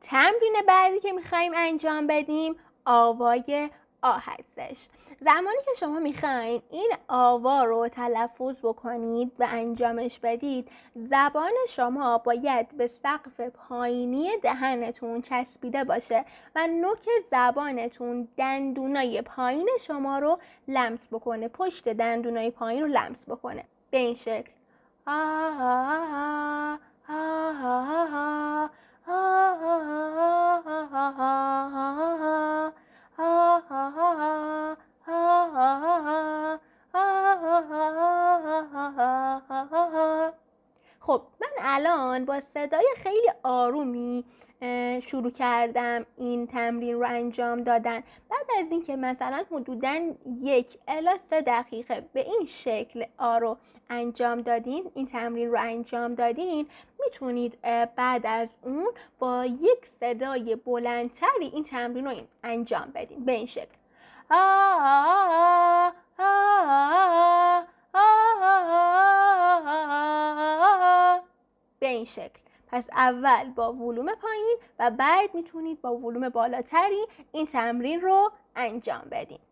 تمرین بعدی که میخوایم انجام بدیم آوای آ هستش. زمانی که شما میخواین این آوا رو تلفظ بکنید و انجامش بدید، زبان شما باید به سقف پایینی دهنتون چسبیده باشه و نوک زبانتون دندونای پایین شما رو لمس بکنه، پشت دندونای پایین رو لمس بکنه. به این شکل. خب من الان با صدای خیلی آرومی شروع کردم این تمرین رو انجام دادن. بعد از اینکه مثلا حدوداً 1 الی 3 دقیقه به این شکل رو انجام دادین، این تمرین رو انجام دادین، میتونید بعد از اون با یک صدای بلندتری این تمرین رو انجام بدین به این شکل. به این شکل. پس اول با ولوم پایین و بعد میتونید با ولوم بالاتری این تمرین رو انجام بدین.